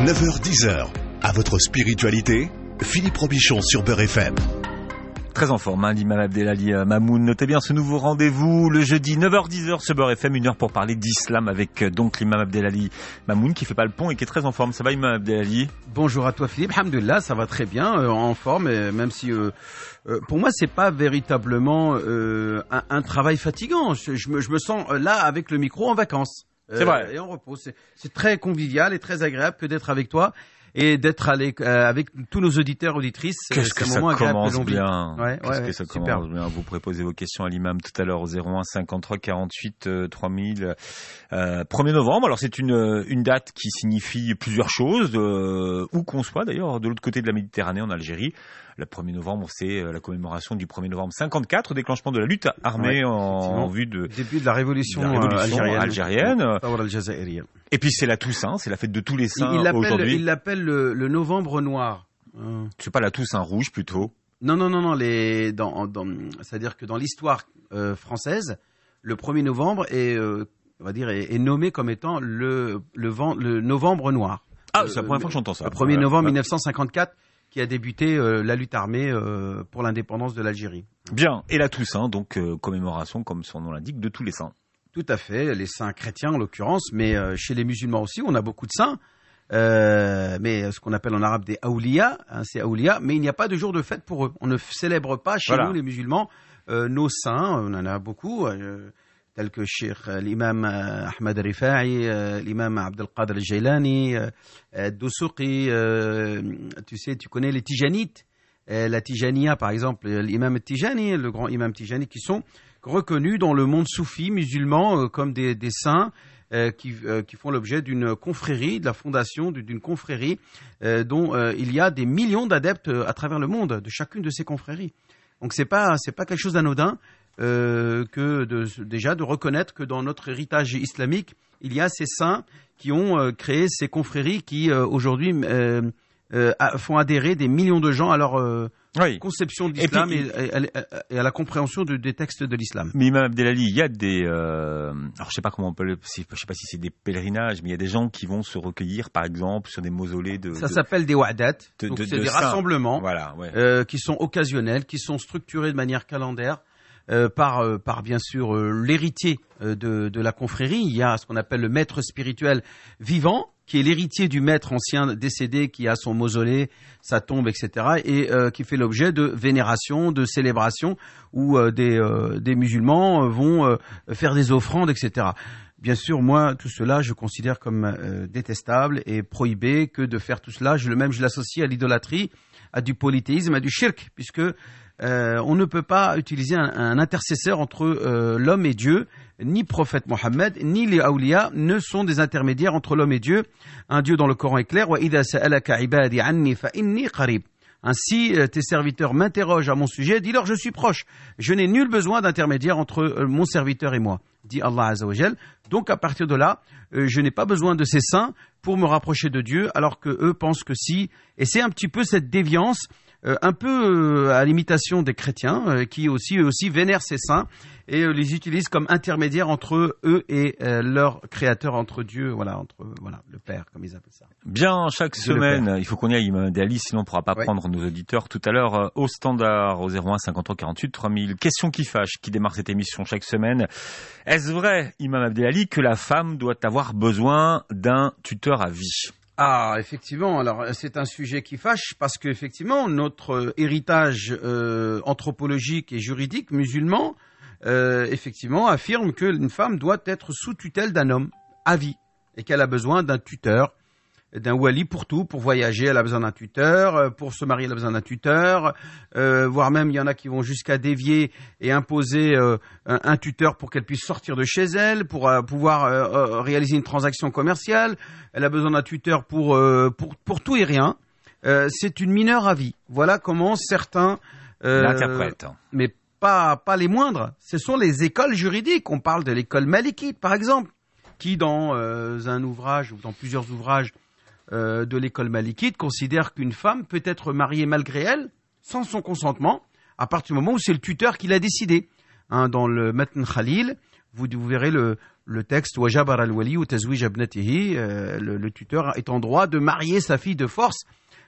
9h-10h. À votre spiritualité, Philippe Robichon sur Beurre FM. Très en forme, l'imam Abdelali Mamoun. Notez bien ce nouveau rendez-vous le jeudi 9h-10h sur Beurre FM, 1 heure pour parler d'islam avec donc l'imam Abdelali Mamoun qui fait pas le pont et qui est très en forme. Ça va, imam Abdelali? Bonjour à toi Philippe, alhamdoulilah, ça va très bien, en forme, même si pour moi c'est pas véritablement un travail fatigant. Je me sens là avec le micro en vacances. C'est vrai. Et en repos. C'est très convivial et très agréable que d'être avec toi. Et d'être avec tous nos auditeurs, auditrices. Qu'est-ce que ça commence bien. Qu'est-ce que ça commence bien. Vous pourrez poser vos questions à l'imam tout à l'heure au 01 53 48 3000. 1er novembre. Alors c'est une date qui signifie plusieurs choses, où qu'on soit d'ailleurs, de l'autre côté de la Méditerranée, en Algérie. Le 1er novembre, c'est la commémoration du 1er novembre 54, déclenchement de la lutte armée en vue de début de la révolution algérienne. Et puis c'est la Toussaint, c'est la fête de tous les saints aujourd'hui. Il l'appelle le novembre noir. C'est pas la Toussaint rouge plutôt? Non. C'est-à-dire que dans l'histoire française, le 1er novembre est nommé comme étant le novembre noir. Ah, c'est la première fois que j'entends ça. Le 1er novembre 1954. Qui a débuté la lutte armée pour l'indépendance de l'Algérie. Bien, et la Toussaint, donc commémoration, comme son nom l'indique, de tous les saints. Tout à fait, les saints chrétiens en l'occurrence, mais chez les musulmans aussi, on a beaucoup de saints, mais ce qu'on appelle en arabe des aouliya, c'est aouliya, mais il n'y a pas de jour de fête pour eux. On ne célèbre pas chez nous, les musulmans, nos saints, on en a beaucoup, tels que Cheikh l'imam Ahmad Rifa'i, l'imam Abdel Qadir al-Jailani, Dosouqi, tu connais les Tijanites, la Tijaniya par exemple, l'imam Tijani, le grand imam Tijani, qui sont reconnus dans le monde soufi musulman comme des saints qui font l'objet d'une confrérie, de la fondation d'une confrérie dont il y a des millions d'adeptes à travers le monde, de chacune de ces confréries. Donc c'est pas quelque chose d'anodin. Déjà de reconnaître que dans notre héritage islamique, il y a ces saints qui ont créé ces confréries qui aujourd'hui font adhérer des millions de gens à leur conception de l'islam et à la compréhension des textes de l'islam. Mais Imam Abdelali, il y a des... alors je sais pas comment on peut je sais pas si c'est des pèlerinages, mais il y a des gens qui vont se recueillir, par exemple, sur des mausolées de... Ça s'appelle des wa'dat, donc c'est des rassemblements qui sont occasionnels, qui sont structurés de manière calendaire. Par bien sûr l'héritier de la confrérie. Il y a ce qu'on appelle le maître spirituel vivant, qui est l'héritier du maître ancien décédé, qui a son mausolée, sa tombe, etc., et qui fait l'objet de vénération, de célébration, où des musulmans vont faire des offrandes, etc. Bien sûr, moi, tout cela, je considère comme détestable et prohibé que de faire tout cela. Je l'associe à l'idolâtrie, à du polythéisme, à du shirk, puisque on ne peut pas utiliser un intercesseur entre l'homme et Dieu. Ni prophète Mohammed, ni les awliya ne sont des intermédiaires entre l'homme et Dieu. Un Dieu dans le Coran est clair. وَإِذَا سَأَلَكَ عِبَادِي عَنِّي فَإِنِّي قَرِيبٌ. Ainsi, tes serviteurs m'interrogent à mon sujet, dis-leur je suis proche. Je n'ai nul besoin d'intermédiaire entre mon serviteur et moi, dit Allah Azza wa Jal. Donc à partir de là, je n'ai pas besoin de ces saints pour me rapprocher de Dieu, alors que eux pensent que si. Et c'est un petit peu cette déviance, un peu à l'imitation des chrétiens, qui eux aussi vénèrent ces saints et les utilisent comme intermédiaires entre eux et leur créateur, entre Dieu, le Père, comme ils appellent ça. Bien, chaque semaine, il faut qu'on y aille, Imam Abdelali, sinon on ne pourra pas prendre nos auditeurs tout à l'heure au standard, au 01 53 48 3000. Question qui fâche, qui démarre cette émission chaque semaine. Est-ce vrai, Imam Abdelali, que la femme doit avoir besoin d'un tuteur à vie? Ah, effectivement. Alors, c'est un sujet qui fâche parce que effectivement, notre héritage anthropologique et juridique musulman, effectivement, affirme qu'une femme doit être sous tutelle d'un homme à vie et qu'elle a besoin d'un tuteur, d'un wali pour tout, pour voyager, elle a besoin d'un tuteur, pour se marier, elle a besoin d'un tuteur, voire même il y en a qui vont jusqu'à dévier et imposer un tuteur pour qu'elle puisse sortir de chez elle, pour pouvoir réaliser une transaction commerciale. Elle a besoin d'un tuteur pour tout et rien. C'est une mineure à vie. Voilà comment certains l'interprètent. Mais pas les moindres. Ce sont les écoles juridiques. On parle de l'école malikite, par exemple, qui dans un ouvrage ou dans plusieurs ouvrages de l'école malikite considère qu'une femme peut être mariée malgré elle, sans son consentement, à partir du moment où c'est le tuteur qui l'a décidé. Dans le Matn Khalil, vous verrez le texte wajabar al-wali ou tazwij abnatihi, le tuteur est en droit de marier sa fille de force.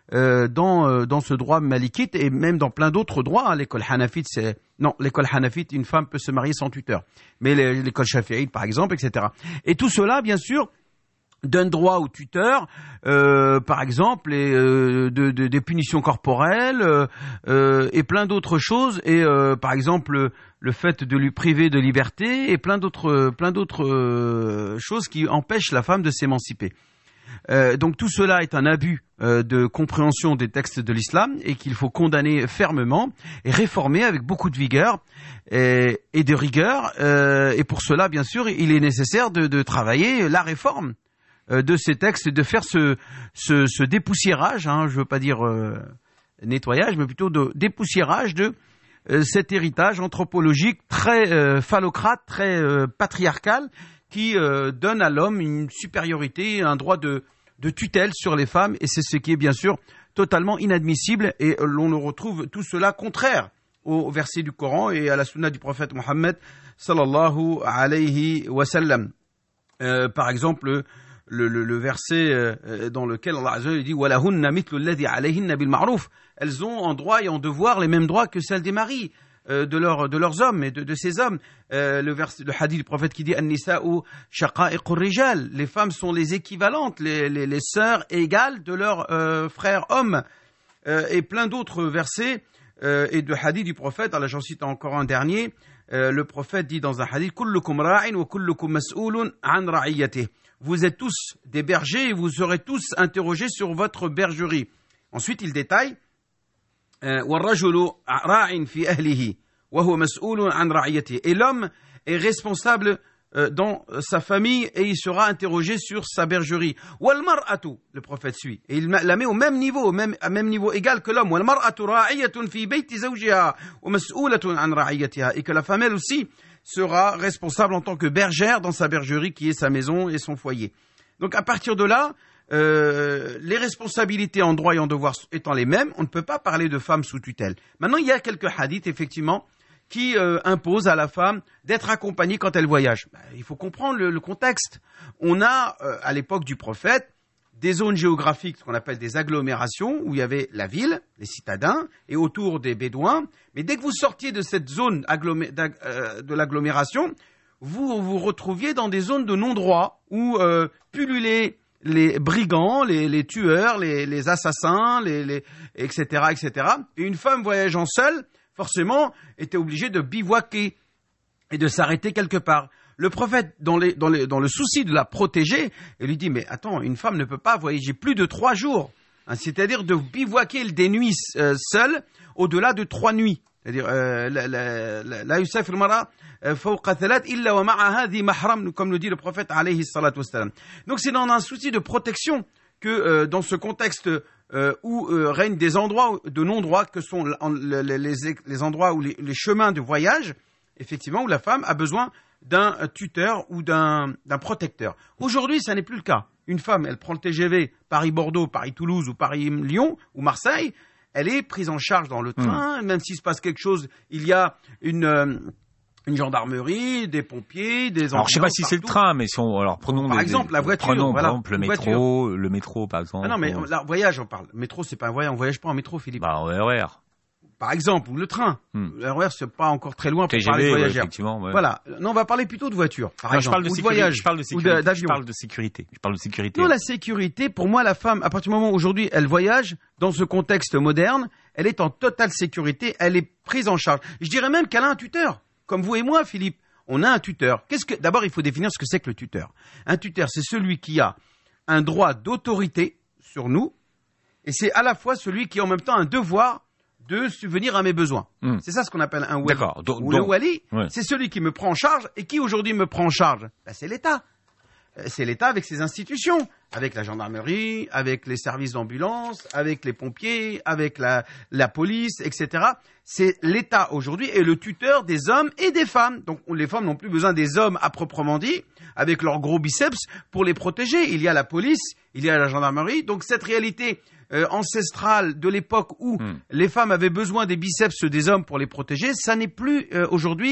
Dans ce droit malikite et même dans plein d'autres droits, l'école hanafite, l'école hanafite, une femme peut se marier sans tuteur, mais l'école shafi'ite par exemple, etc. Et tout cela, bien sûr, donne droit au tuteur, par exemple, des punitions corporelles et plein d'autres choses, et par exemple le fait de lui priver de liberté et plein d'autres choses qui empêchent la femme de s'émanciper. Donc tout cela est un abus de compréhension des textes de l'islam et qu'il faut condamner fermement et réformer avec beaucoup de vigueur et de rigueur. Et pour cela, bien sûr, il est nécessaire de travailler la réforme de ces textes, de faire ce dépoussiérage, je ne veux pas dire nettoyage, mais plutôt de dépoussiérage de cet héritage anthropologique très phallocrate, très patriarcal, qui donne à l'homme une supériorité, un droit de tutelle sur les femmes, et c'est ce qui est bien sûr totalement inadmissible, et l'on retrouve tout cela contraire au verset du Coran et à la sunna du prophète Mohammed sallallahu alayhi wa sallam. Par exemple, le verset dans lequel Allah Azza wa Jalla dit walahunna mithlu alladhi alayhinna bil ma'ruf, elles ont en droit et en devoir les mêmes droits que celles des maris de leurs hommes et de ces hommes. Le hadith du prophète qui dit an-nisa'u shaqa'iqur rijal, les femmes sont les équivalentes, les sœurs égales de leurs frères hommes, et plein d'autres versets et de hadith du prophète. Alors j'en cite encore un dernier. Le prophète dit dans un hadith kullukum ra'in wa kullukum mas'ulun an ra'iyatihi, vous êtes tous des bergers et vous serez tous interrogés sur votre bergerie. Ensuite il détaille والرجل راع في أهله وهو مسؤول عن رعيته, et l'homme est responsable dans sa famille et il sera interrogé sur sa bergerie. والمرأة, le prophète suit et il la met au même niveau, à même niveau égal que l'homme. والمرأة راعية في بيت زوجها ومسؤولة عن رعيتها, et que la femme elle aussi sera responsable en tant que bergère dans sa bergerie qui est sa maison et son foyer. Donc à partir de là, les responsabilités en droit et en devoir étant les mêmes, on ne peut pas parler de femme sous tutelle. Maintenant, il y a quelques hadiths, effectivement, qui imposent à la femme d'être accompagnée quand elle voyage. Il faut comprendre le contexte. On a, à l'époque du prophète, des zones géographiques, ce qu'on appelle des agglomérations, où il y avait la ville, les citadins, et autour des bédouins. Mais dès que vous sortiez de cette zone de l'agglomération, vous vous retrouviez dans des zones de non-droit, où pullulaient les brigands, les tueurs, les assassins, etc., etc. Et une femme voyageant seule, forcément, était obligée de bivouaquer et de s'arrêter quelque part. Le prophète, dans le souci de la protéger, il lui dit, mais attends, une femme ne peut pas voyager plus de 3 jours. C'est-à-dire de bivouaquer des nuits seule au-delà de 3 nuits. C'est-à-dire, la yusafir mara fawqa thalath illa wa ma'aha dhi mahram, comme le dit le prophète alayhi salatu wassalam. Donc c'est dans un souci de protection que dans ce contexte où règnent des endroits de non-droit que sont les endroits où les chemins de voyage, effectivement, où la femme a besoin d'un tuteur ou d'un protecteur. Aujourd'hui, ça n'est plus le cas. Une femme, elle prend le TGV Paris-Bordeaux, Paris-Toulouse ou Paris-Lyon ou Marseille, elle est prise en charge dans le train, même s'il se passe quelque chose, il y a une gendarmerie, des pompiers, des ambulances. Alors je sais pas si c'est le train, mais prenons par exemple la voiture, prenons par exemple le métro par exemple. Ah non, mais là, voyage on parle. Métro c'est pas un voyage, on voyage pas en métro, Philippe. En RER. Par exemple, ou le train. Le RER c'est pas encore très loin pour TGV, parler de voyageurs. Effectivement, ouais. Voilà. Non, on va parler plutôt de voiture. Par exemple, je parle de sécurité. Je parle de sécurité. D'avion. Je parle de sécurité. Non, la sécurité, pour moi, la femme, à partir du moment où aujourd'hui elle voyage dans ce contexte moderne, elle est en totale sécurité, elle est prise en charge. Je dirais même qu'elle a un tuteur. Comme vous et moi, Philippe, on a un tuteur. D'abord, il faut définir ce que c'est que le tuteur. Un tuteur, c'est celui qui a un droit d'autorité sur nous, et c'est à la fois celui qui a en même temps un devoir de subvenir à mes besoins. C'est ça ce qu'on appelle un wali. D'accord. Le wali, c'est celui qui me prend en charge. Et qui aujourd'hui me prend en charge ? C'est l'État. C'est l'État avec ses institutions, avec la gendarmerie, avec les services d'ambulance, avec les pompiers, avec la police, etc. C'est l'État aujourd'hui et le tuteur des hommes et des femmes. Donc les femmes n'ont plus besoin des hommes à proprement dit, avec leurs gros biceps, pour les protéger. Il y a la police, il y a la gendarmerie. Donc cette réalité ancestrale de l'époque où les femmes avaient besoin des biceps des hommes pour les protéger, ça n'est plus aujourd'hui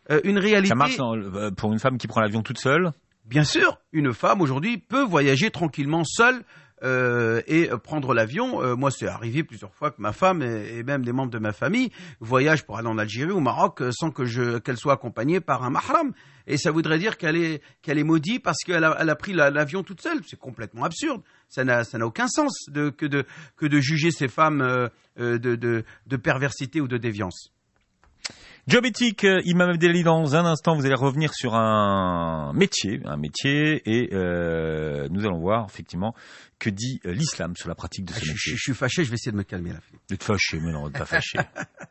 une réalité. Ça marche pour une femme qui prend l'avion toute seule? Bien sûr, une femme aujourd'hui peut voyager tranquillement seule et prendre l'avion. Moi, c'est arrivé plusieurs fois que ma femme et même des membres de ma famille voyagent pour aller en Algérie ou au Maroc sans qu'elle soit accompagnée par un mahram. Et ça voudrait dire qu'elle est maudite parce qu'elle a pris l'avion toute seule. C'est complètement absurde. Ça n'a aucun sens que de juger ces femmes de perversité ou de déviance. Job éthique, Imam Abdelali, dans un instant, vous allez revenir sur un métier, et nous allons voir effectivement que dit l'islam sur la pratique de ce métier. Je suis fâché, je vais essayer de me calmer là. De te fâcher, mais non, de pas fâcher.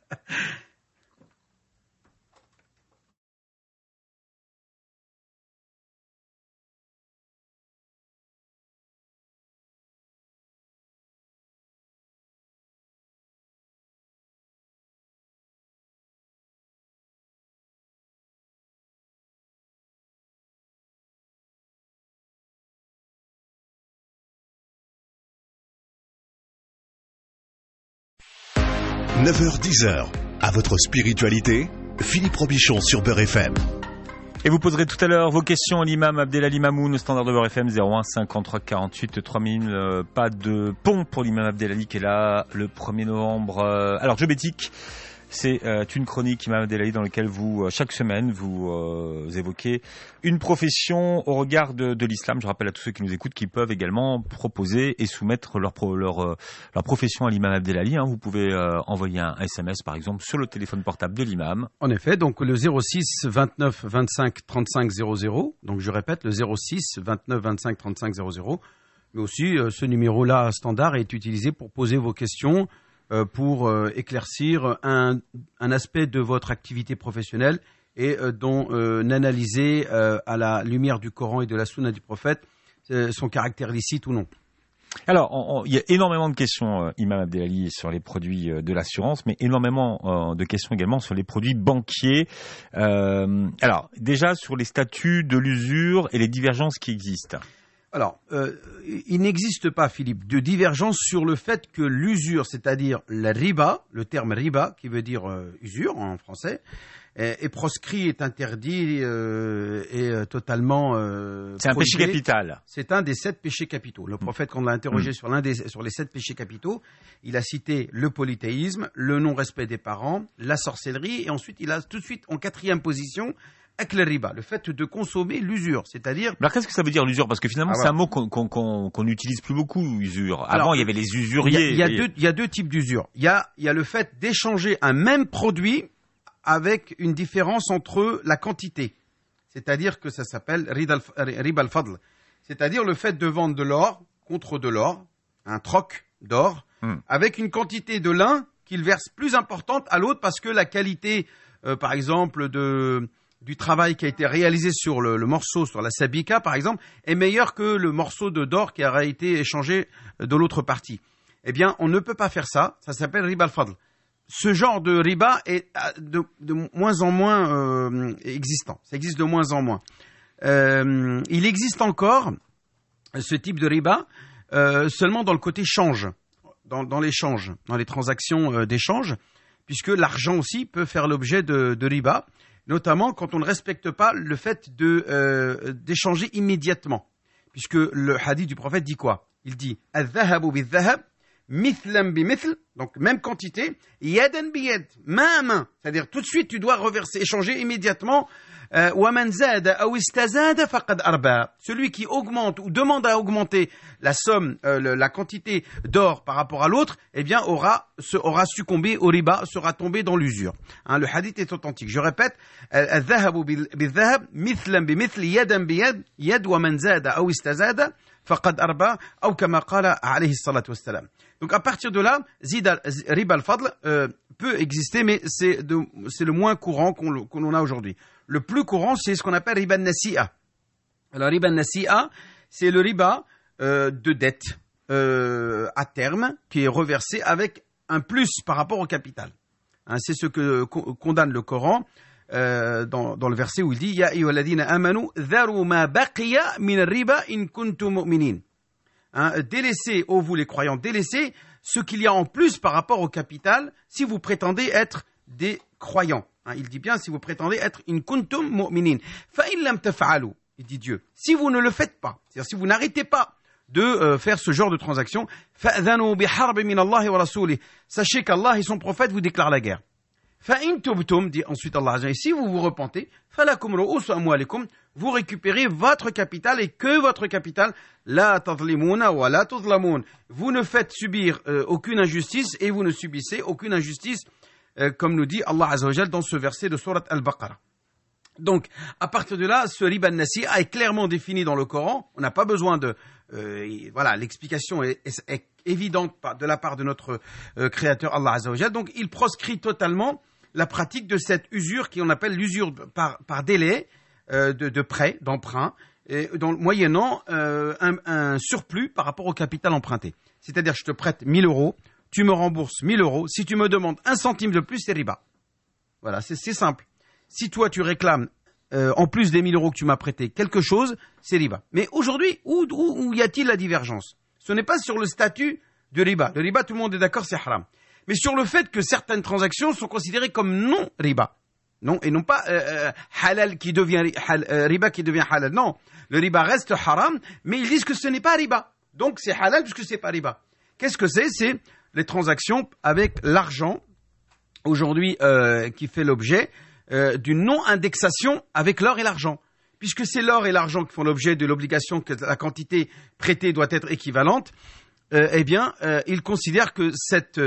« 9h-10h, à votre spiritualité, Philippe Robichon sur Beurre FM. » Et vous poserez tout à l'heure vos questions à l'imam Abdelali Mamoun au standard de Beurre FM 01 53 48 3000. Pas de pont pour l'imam Abdelali qui est là le 1er novembre. Alors, Job éthique, c'est une chronique, Imam Abdelali, dans laquelle vous, chaque semaine, vous évoquez une profession au regard de l'islam. Je rappelle à tous ceux qui nous écoutent qu'ils peuvent également proposer et soumettre leur profession à l'imam Abdelali. Vous pouvez envoyer un SMS, par exemple, sur le téléphone portable de l'imam. En effet, donc le 06 29 25 35 00. Donc je répète, le 06 29 25 35 00. Mais aussi, ce numéro-là standard est utilisé pour poser vos questions, pour éclaircir un aspect de votre activité professionnelle et dont analyser à la lumière du Coran et de la Sunna du prophète son caractère licite ou non. Alors, il y a énormément de questions, Imam Abdelali, sur les produits de l'assurance, mais énormément de questions également sur les produits banquiers. Alors, déjà sur les statuts de l'usure et les divergences qui existent. Alors, il n'existe pas, Philippe, de divergence sur le fait que l'usure, c'est-à-dire la riba, le terme riba, qui veut dire usure en français, est proscrit, est interdit, est totalement c'est un péché capital. C'est un des 7 péchés capitaux. Le prophète, quand on l'a interrogé sur les 7 péchés capitaux, il a cité le polythéisme, le non-respect des parents, la sorcellerie, et ensuite il a tout de suite en 4e position avec le riba, le fait de consommer l'usure, c'est-à-dire... Alors qu'est-ce que ça veut dire l'usure? Parce que finalement c'est un mot qu'on n'utilise plus beaucoup, usure. Avant il y avait les usuriers. Il y a deux types d'usure. Il y a le fait d'échanger un même produit avec une différence entre la quantité. C'est-à-dire que ça s'appelle riba al-fadl. C'est-à-dire le fait de vendre de l'or contre de l'or, un troc d'or, avec une quantité de l'un qu'il verse plus importante à l'autre parce que la qualité, par exemple, du travail qui a été réalisé sur le morceau, sur la sabika par exemple, est meilleur que le morceau d'or qui a été échangé de l'autre partie. Eh bien, on ne peut pas faire ça. Ça s'appelle riba al-fadl. Ce genre de riba est de moins en moins existant. Ça existe de moins en moins. Il existe encore ce type de riba seulement dans le côté change, dans l'échange, dans les transactions d'échange, puisque l'argent aussi peut faire l'objet de riba, notamment quand on ne respecte pas le fait d'échanger immédiatement. Puisque le hadith du prophète dit quoi? Il dit « Al-dhahabu bil-dhahab, mithlan bi-mithl » donc même quantité, « yadan bi-yad » main à main. C'est-à-dire tout de suite tu dois reverser, échanger immédiatement. « Wa man zada aw istazada faqad arba » celui qui augmente ou demande à augmenter la somme, la quantité d'or par rapport à l'autre, eh bien aura succombé au riba, sera tombé dans l'usure. Le hadith est authentique. Je répète, al-dhahabu bil-dhahab mithlan bi-mithl yadan bi-yad yad wa man zada aw istazada faqad arba ou kama qala alayhi salatu wassalam. Donc à partir de là, riba al-fadl peut exister, mais c'est le moins courant qu'on a aujourd'hui. Le plus courant, c'est ce qu'on appelle riba al-nasi'a. Alors riba al-nasi'a, c'est le riba de dette à terme qui est reversé avec un plus par rapport au capital. C'est ce que condamne le Coran dans le verset où il dit Ya ayyuhalladhina amanu dharu ma baqiya min ar-riba in kuntum mu'minin. Délaissez, ô vous les croyants, délaissez ce qu'il y a en plus par rapport au capital si vous prétendez être des croyants. Il dit bien si vous prétendez être in kuntum mu'minin. Fa in lam taf'alu, il dit Dieu. Si vous ne le faites pas, c'est-à-dire si vous n'arrêtez pas de faire ce genre de transaction, fa'adhanu biharb min Allah wa rasulih. Sachez qu'Allah et son prophète vous déclarent la guerre. Fa in tubtum, dit ensuite Allah Azza wa Jalla, si vous vous repentez, falakum ru'usu amwalikum, vous récupérez votre capital et que votre capital, la tadlimuna wa la tudlamun. Vous ne faites subir aucune injustice et vous ne subissez aucune injustice, comme nous dit Allah Azza wa Jalla dans ce verset de sourate Al-Baqarah. Donc, à partir de là, ce riba nasi'a est clairement défini dans le Coran. On n'a pas besoin de... l'explication est évidente de la part de notre créateur Allah Azza wa Jalla. Donc, il proscrit totalement la pratique de cette usure qu'on appelle l'usure par délai de prêt, d'emprunt, moyennant un surplus par rapport au capital emprunté. C'est-à-dire, je te prête 1 000 euros, tu me rembourses 1 000 euros. Si tu me demandes 1 centime de plus, c'est riba. Voilà, c'est simple. Si toi, tu réclames, en plus des 1 000 euros que tu m'as prêté, quelque chose, c'est riba. Mais aujourd'hui, où y a-t-il la divergence? Ce n'est pas sur le statut de riba. Le riba, tout le monde est d'accord, c'est haram. Mais sur le fait que certaines transactions sont considérées comme non riba. Non, et non pas halal qui devient riba qui devient halal. Non, le riba reste haram, mais ils disent que ce n'est pas riba. Donc c'est halal puisque c'est pas riba. Qu'est-ce que c'est? C'est les transactions avec l'argent, aujourd'hui, qui fait l'objet d'une non-indexation avec l'or et l'argent. Puisque c'est l'or et l'argent qui font l'objet de l'obligation que la quantité prêtée doit être équivalente, il considère que cet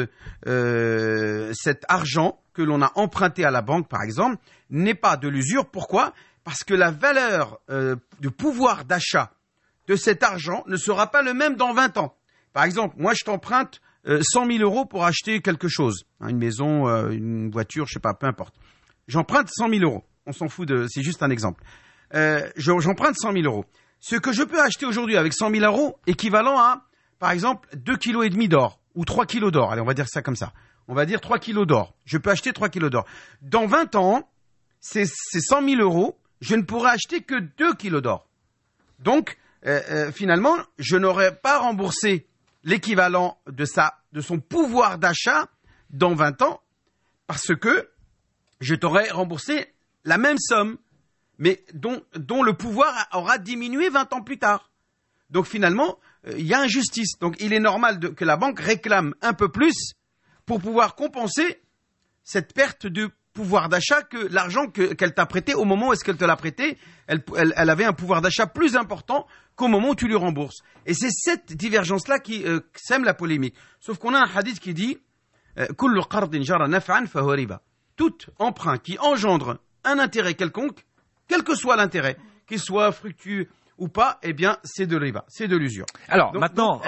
argent que l'on a emprunté à la banque, par exemple, n'est pas de l'usure. Pourquoi? Parce que la valeur de pouvoir d'achat de cet argent ne sera pas le même dans 20 ans. Par exemple, moi, je t'emprunte 100 000 euros pour acheter quelque chose, une maison, une voiture, je sais pas, peu importe. J'emprunte 100 000 euros. On s'en fout c'est juste un exemple. J'emprunte 100 000 euros. Ce que je peux acheter aujourd'hui avec 100 000 euros, équivalent à, par exemple, 2,5 kg d'or, ou 3 kg d'or. Allez, on va dire ça comme ça. On va dire 3 kg d'or. Je peux acheter 3 kg d'or. Dans 20 ans, ces 100 000 euros, je ne pourrai acheter que 2 kg d'or. Donc, finalement, je n'aurai pas remboursé l'équivalent de son pouvoir d'achat dans 20 ans, parce que je t'aurais remboursé la même somme, mais dont le pouvoir aura diminué 20 ans plus tard. Donc finalement, il y a injustice. Donc il est normal que la banque réclame un peu plus pour pouvoir compenser cette perte de pouvoir d'achat que l'argent qu'elle t'a prêté au moment où est-ce qu'elle te l'a prêté, elle avait un pouvoir d'achat plus important qu'au moment où tu lui rembourses. Et c'est cette divergence-là qui sème la polémique. Sauf qu'on a un hadith qui dit « Kullu qardin jara naf'an fahuwa riba » Tout emprunt qui engendre un intérêt quelconque, quel que soit l'intérêt, qu'il soit fructueux ou pas, eh bien, c'est de riba, c'est de l'usure. Alors, maintenant,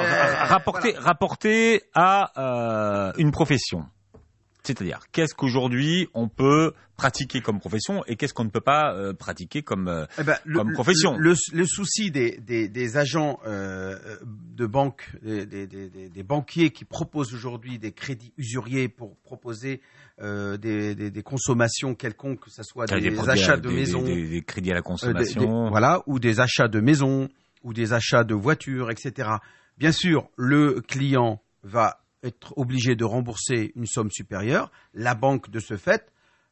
rapporté à une profession. C'est-à-dire, qu'est-ce qu'aujourd'hui on peut pratiquer comme profession et qu'est-ce qu'on ne peut pas pratiquer comme profession? Le souci des agents de banque, des banquiers qui proposent aujourd'hui des crédits usuriers pour proposer des consommations quelconques, que ce soit des achats de maisons, des crédits à la consommation, ou des achats de maisons, ou des achats de voitures, etc. Bien sûr, le client va être obligé de rembourser une somme supérieure. La banque, de ce fait,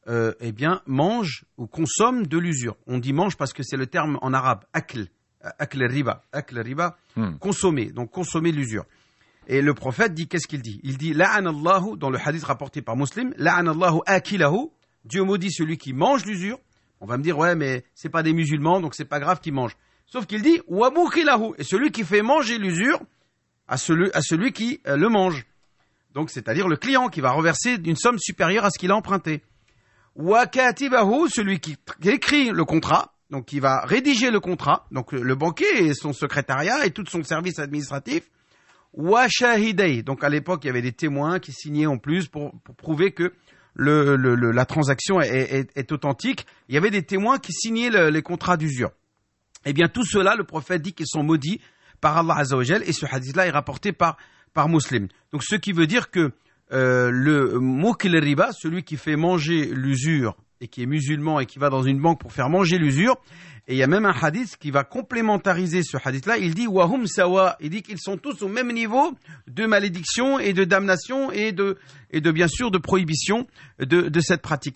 mange ou consomme de l'usure. On dit mange parce que c'est le terme en arabe, akl riba, consommer, donc consommer l'usure. Et le prophète dit, qu'est-ce qu'il dit? Il dit, la'anallahu, dans le hadith rapporté par Muslim, la'anallahu akilahu, Dieu maudit celui qui mange l'usure. On va me dire, ouais, mais c'est pas des musulmans, donc c'est pas grave qu'ils mangent. Sauf qu'il dit, wa mukilahu, et celui qui fait manger l'usure à celui qui le mange. Donc, c'est-à-dire le client qui va reverser une somme supérieure à ce qu'il a emprunté. Wa katibahu, celui qui écrit le contrat, donc qui va rédiger le contrat, donc le banquier et son secrétariat et tout son service administratif. Wa shahidai, donc à l'époque il y avait des témoins qui signaient en plus pour prouver que la transaction est authentique. Il y avait des témoins qui signaient les contrats d'usure. Eh bien tout cela, le prophète dit qu'ils sont maudits par Allah Azza wa Jal, et ce hadith-là est rapporté par Muslim. Donc ce qui veut dire que le mukil riba, celui qui fait manger l'usure et qui est musulman et qui va dans une banque pour faire manger l'usure, et il y a même un hadith qui va complémentariser ce hadith-là, il dit wahum sawa, il dit qu'ils sont tous au même niveau de malédiction et de damnation et de bien sûr de prohibition de cette pratique-là.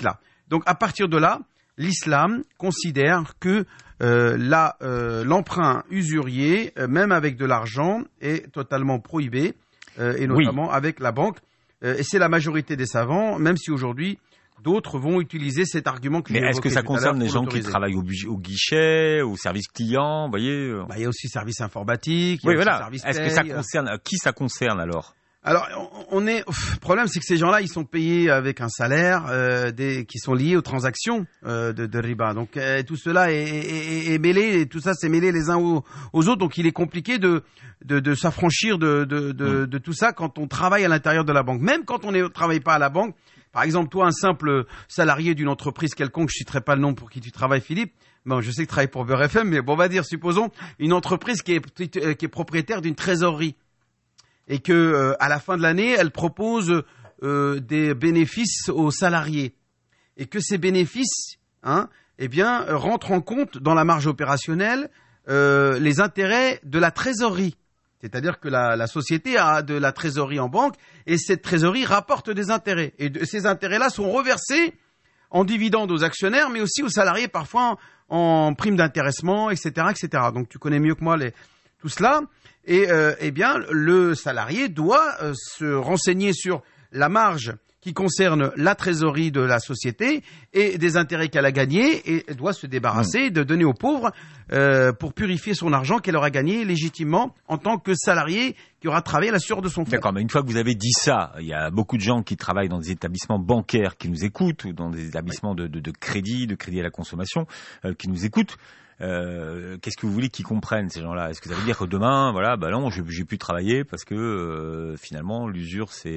Donc à partir de là, l'islam considère que l'emprunt usurier, même avec de l'argent, est totalement prohibé, et notamment avec la banque. Et c'est la majorité des savants, même si aujourd'hui, d'autres vont utiliser cet argument que j'ai évoqué. Mais est-ce que ça concerne les gens qui travaillent au guichet, au service client, vous voyez? Il y a aussi service informatique, il y a aussi service paye. Est-ce que ça concerne, qui ça concerne alors? Alors, le problème, c'est que ces gens-là, ils sont payés avec un salaire, qui sont liés aux transactions, de riba. Donc, tout cela est mêlé, et tout ça, c'est mêlé les uns aux autres. Donc, il est compliqué de s'affranchir de tout ça quand on travaille à l'intérieur de la banque. Même quand on ne travaille pas à la banque. Par exemple, toi, un simple salarié d'une entreprise quelconque, je citerai pas le nom pour qui tu travailles, Philippe. Bon, je sais que tu travailles pour Beurre FM, mais bon, on va dire, supposons, une entreprise qui est propriétaire d'une trésorerie. Et que à la fin de l'année, elle propose des bénéfices aux salariés, et que ces bénéfices, rentrent en compte dans la marge opérationnelle les intérêts de la trésorerie. C'est-à-dire que la société a de la trésorerie en banque, et cette trésorerie rapporte des intérêts. Et ces intérêts-là sont reversés en dividendes aux actionnaires, mais aussi aux salariés, parfois en primes d'intéressement, etc., etc. Donc tu connais mieux que moi tout cela. Et le salarié doit se renseigner sur la marge qui concerne la trésorerie de la société et des intérêts qu'elle a gagnés, et doit se débarrasser de donner aux pauvres pour purifier son argent qu'elle aura gagné légitimement en tant que salarié qui aura travaillé à la sueur de son front. D'accord, mais une fois que vous avez dit ça, il y a beaucoup de gens qui travaillent dans des établissements bancaires qui nous écoutent, ou dans des établissements de crédit à la consommation qui nous écoutent. Qu'est-ce que vous voulez qu'ils comprennent, ces gens-là? Est-ce que ça veut dire que demain, non, j'ai pu travailler parce que finalement l'usure c'est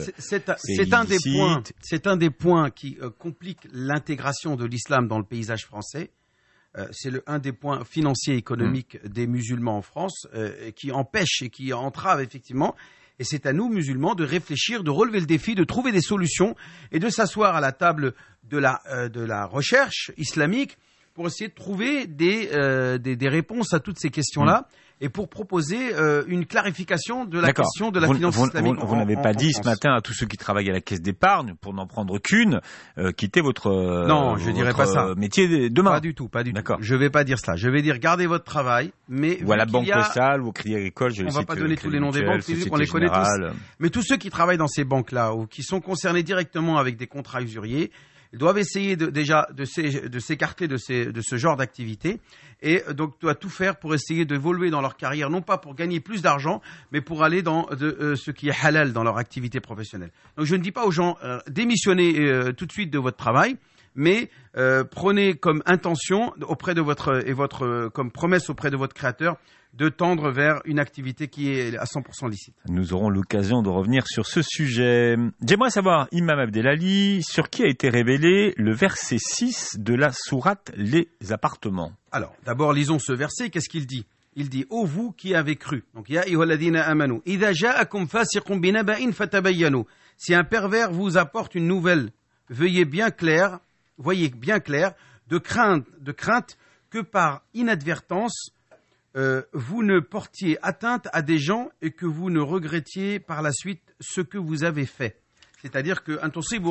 un des points qui complique l'intégration de l'islam dans le paysage français. C'est un des points financiers et économiques des musulmans en France, qui empêche et qui entrave effectivement. Et c'est à nous, musulmans, de réfléchir, de relever le défi, de trouver des solutions et de s'asseoir à la table de la recherche islamique pour essayer de trouver des réponses à toutes ces questions-là, et pour proposer une clarification de la question de la finance islamique. Vous n'avez pas dit ce matin à tous ceux qui travaillent à la caisse d'épargne, pour n'en prendre qu'une, quittez votre dirais pas ça. Métier demain. Pas du tout. D'accord. Je vais pas dire cela. Je vais dire gardez votre travail, mais ou à la Banque Postale ou au Crédit Agricole. On va pas donner tous les noms des banques, on les connaît tous. Mais tous ceux qui travaillent dans ces banques-là ou qui sont concernés directement avec des contrats usuriers, ils doivent essayer de s'écarter de ce genre d'activité, et donc doivent tout faire pour essayer d'évoluer dans leur carrière, non pas pour gagner plus d'argent, mais pour aller dans ce qui est halal dans leur activité professionnelle. Donc je ne dis pas aux gens démissionnez tout de suite de votre travail, mais prenez comme intention auprès de comme promesse auprès de votre créateur de tendre vers une activité qui est à 100% licite. Nous aurons l'occasion de revenir sur ce sujet. J'aimerais savoir, Imam Abdelali, sur qui a été révélé le verset 6 de la sourate Les Appartements. Alors, d'abord, lisons ce verset. Qu'est-ce qu'il dit? Il dit, ô vous qui avez cru. Donc, ya ayyuhalladhina amanu, idha ja'akum fasiqun binaba'in fatabayyanu. Si un pervers vous apporte une nouvelle, voyez bien clair, de crainte que par inadvertance, vous ne portiez atteinte à des gens et que vous ne regrettiez par la suite ce que vous avez fait. C'est-à-dire que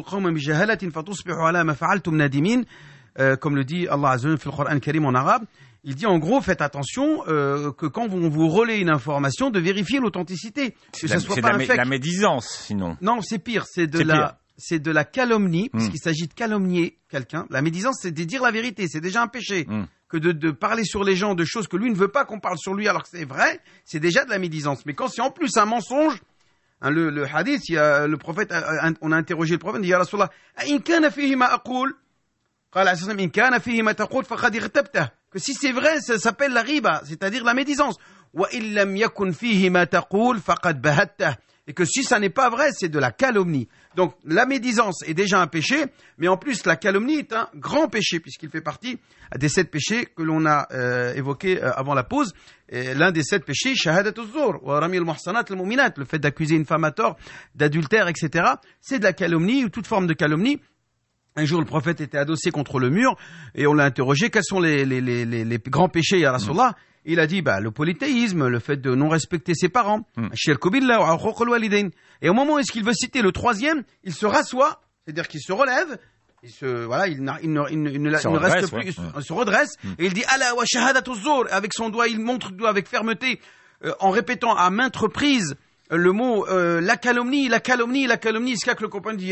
comme le dit Allah Azza wa Jalla dans le Coran Karim en arabe, il dit en gros faites attention que quand on vous relaie une information, de vérifier l'authenticité, que ça soit pas un fake. C'est la médisance, sinon. Non, c'est pire, c'est de la calomnie, parce qu'il s'agit de calomnier quelqu'un. La médisance, c'est de dire la vérité, c'est déjà un péché. Que de parler sur les gens de choses que lui ne veut pas qu'on parle sur lui alors que c'est vrai, c'est déjà de la médisance. Mais quand c'est en plus un mensonge, le hadith, le prophète, on a interrogé le prophète, il dit ya Rasulallah, in kana fihi ma aqul, qala sallam in kana fihi ma taqul faqad irtabta. Que si c'est vrai, ça s'appelle la riba, c'est-à-dire la médisance. Wa in lam yakun fihi ma taqul faqad bahatta. Et que si ça n'est pas vrai, c'est de la calomnie. Donc la médisance est déjà un péché, mais en plus la calomnie est un grand péché, puisqu'il fait partie des 7 péchés que l'on a évoqués avant la pause. Et l'un des 7 péchés, shahadat az-zur, wa rami al-muhsanat al-mu'minat, le fait d'accuser une femme à tort, d'adultère, etc. C'est de la calomnie, ou toute forme de calomnie. Un jour, le prophète était adossé contre le mur, et on l'a interrogé, quels sont les grands péchés, ya Rasulallah? Il a dit, le polythéisme, le fait de non respecter ses parents. Et au moment où est-ce qu'il veut citer le 3e, il se rassoit, c'est-à-dire qu'il se relève, Il se reste plus, il se redresse et il dit ala wa shahadatu zur, avec son doigt, il montre le doigt avec fermeté, en répétant à maintes reprises le mot la calomnie. Jusqu'à que le copain dit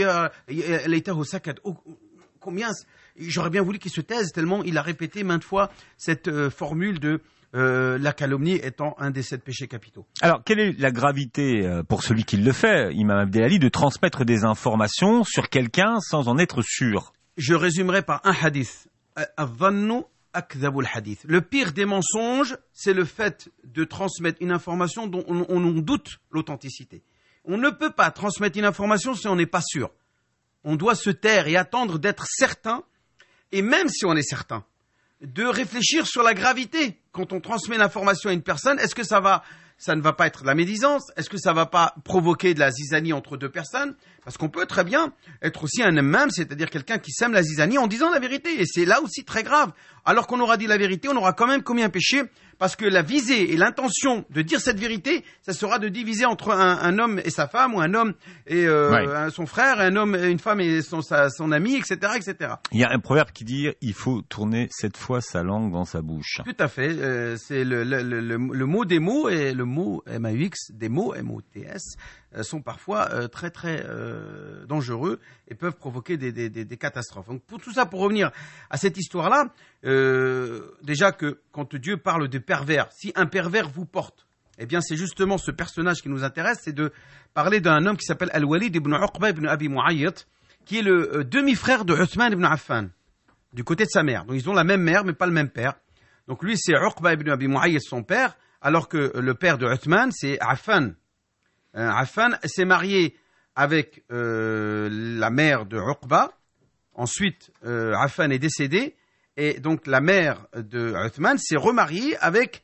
combien j'aurais bien voulu qu'il se taise tellement il a répété maintes fois cette formule de la calomnie étant un des 7 péchés capitaux. Alors, quelle est la gravité pour celui qui le fait, Imam Abdelali, de transmettre des informations sur quelqu'un sans en être sûr? Je résumerai par un hadith. Adhannu akdhabul hadith. Le pire des mensonges, c'est le fait de transmettre une information dont on doute l'authenticité. On ne peut pas transmettre une information si on n'est pas sûr. On doit se taire et attendre d'être certain, et même si on est certain, de réfléchir sur la gravité. Quand on transmet l'information à une personne, est-ce que ça ne va pas être de la médisance? Est-ce que ça ne va pas provoquer de la zizanie entre deux personnes? Parce qu'on peut très bien être aussi un imam, c'est-à-dire quelqu'un qui sème la zizanie en disant la vérité. Et c'est là aussi très grave. Alors qu'on aura dit la vérité, on aura quand même commis un péché, parce que la visée et l'intention de dire cette vérité, ça sera de diviser entre un homme et sa femme, ou un homme et son frère, un homme et une femme et son ami, etc., etc. Il y a un proverbe qui dit « il faut tourner 7 fois sa langue dans sa bouche ». Tout à fait. C'est le mot des mots, et le mot MAUX, des mots, MOTS, sont parfois très très dangereux et peuvent provoquer des catastrophes. Donc pour tout ça, pour revenir à cette histoire-là, déjà que quand Dieu parle de pervers, si un pervers vous porte, eh bien c'est justement ce personnage qui nous intéresse, c'est de parler d'un homme qui s'appelle Al-Walid ibn Uqba ibn Abi Mu'ayyat, qui est le demi-frère de Uthman ibn Affan, du côté de sa mère. Donc ils ont la même mère mais pas le même père. Donc lui c'est Uqba ibn Abi Mu'ayyat, son père, alors que le père de Uthman c'est Affan. Affan s'est marié avec la mère de Uqba. Ensuite, Affan est décédé. Et donc, la mère de Uthman s'est remariée avec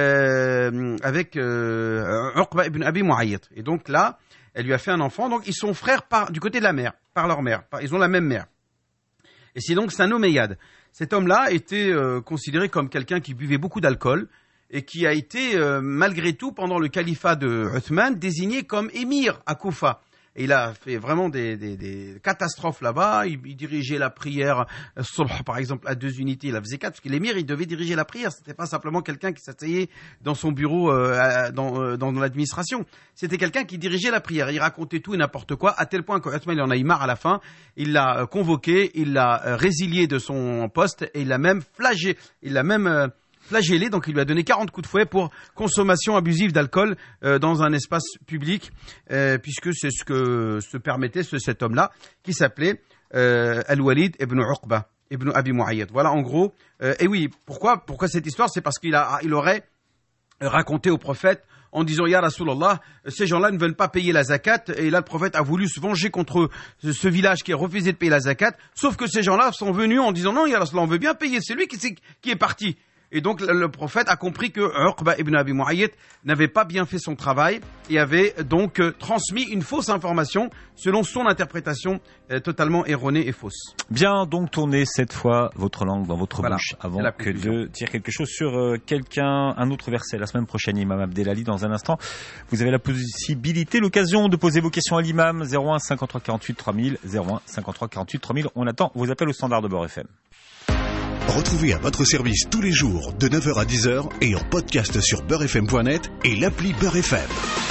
Uqba ibn Abi Mu'ayyat. Et donc là, elle lui a fait un enfant. Donc, ils sont frères du côté de la mère, par leur mère. Ils ont la même mère. Et c'est un Omeyyade. Cet homme-là était considéré comme quelqu'un qui buvait beaucoup d'alcool et qui a été, malgré tout, pendant le califat de Uthman, désigné comme émir à Koufa. Et il a fait vraiment des catastrophes là-bas. Il dirigeait la prière, par exemple, à 2 unités. Il en faisait 4, parce que l'émir, il devait diriger la prière. C'était pas simplement quelqu'un qui s'asseyait dans son bureau, dans l'administration. C'était quelqu'un qui dirigeait la prière. Il racontait tout et n'importe quoi, à tel point que Uthman, il en a eu marre à la fin. Il l'a convoqué, il l'a résilié de son poste, et il l'a même flagellé, donc il lui a donné 40 coups de fouet pour consommation abusive d'alcool dans un espace public, puisque c'est ce que se permettait cet homme-là, qui s'appelait Al-Walid ibn Uqba ibn Abi Mu'ayyad. Voilà en gros. Et oui, pourquoi cette histoire? C'est parce qu'il aurait raconté au prophète en disant « Ya Rasulallah, ces gens-là ne veulent pas payer la zakat » et là le prophète a voulu se venger contre ce village qui a refusé de payer la zakat, sauf que ces gens-là sont venus en disant « Non, Ya Rasulallah, on veut bien payer, c'est lui qui est parti ». Et donc le prophète a compris que Uqba ibn Abi Mu'ayyat n'avait pas bien fait son travail et avait donc transmis une fausse information selon son interprétation totalement erronée et fausse. Bien, donc tournez cette fois votre langue dans votre bouche avant que de dire quelque chose sur quelqu'un, un autre verset. La semaine prochaine, Imam Abdelali, dans un instant, vous avez la possibilité, l'occasion de poser vos questions à l'imam. 01 53 48 3000, 01 53 48 3000. On attend vos appels au standard de Beurre FM. Retrouvez à votre service tous les jours de 9h à 10h et en podcast sur beurrefm.net et l'appli Beurre FM.